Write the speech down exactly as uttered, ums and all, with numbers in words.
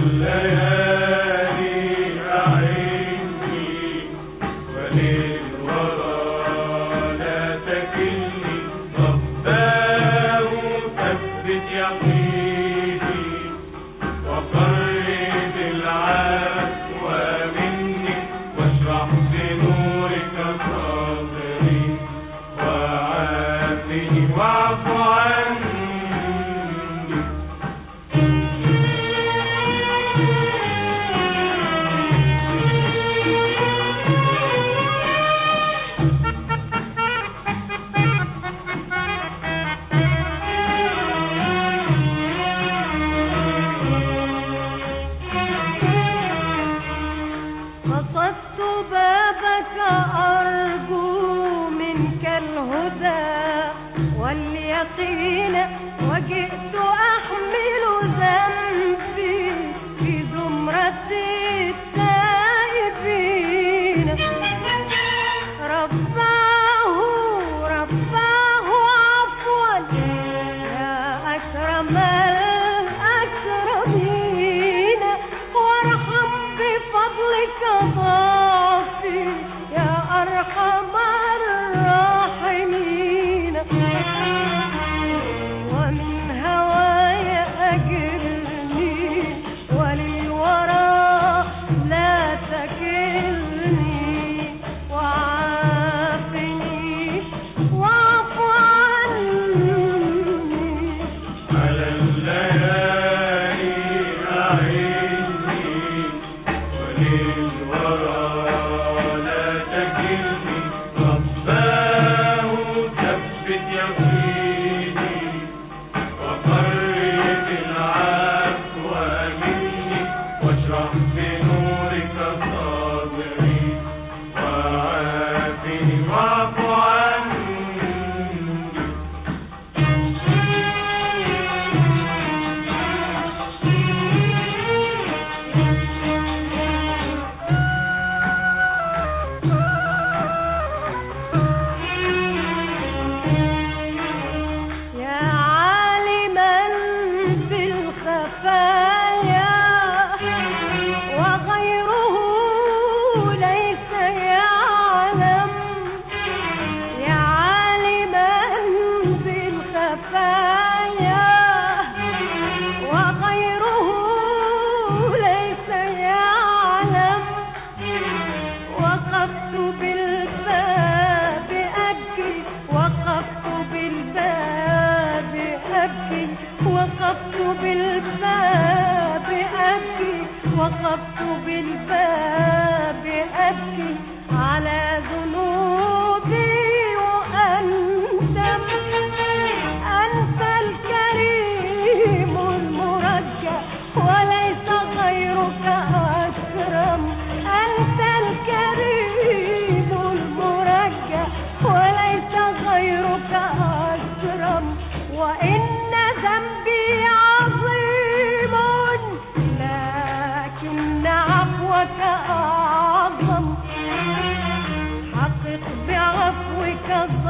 قصدت بابك أرجو منك الهدى واليقين، وجئت أحمل ذنبي في زمرة التائبين. رباه رباه عفوا يا أكرم الأكرمين، وارحم بفضلك ضعفي يا أرحم الراحمين. ومن هواي أجرني وللورى لا تكلني، وعافني واعف عني. على الليالي أعني وللورى لا تكلني، رباه ثبت يقيني وقرب العفو مني، واشرح بنورك صدري وعافني واعف عني. يا عالما بالخفايا وغيره ليس يعلم، يا عالما بالخفايا وغيره ليس يعلم. وقفت بالباب أبكي، وقفت بالباب أبكي، وقفت بالباب أبكي، وقفت بالباب أبكي على ذنوبي وأندم. أنت الكريم المرجى وليس غيرك أكرم، أنت الكريم المرجى وليس غيرك أكرم. وإن ذنبي عظيم لكن عفوك أعظم، حقق بعفوك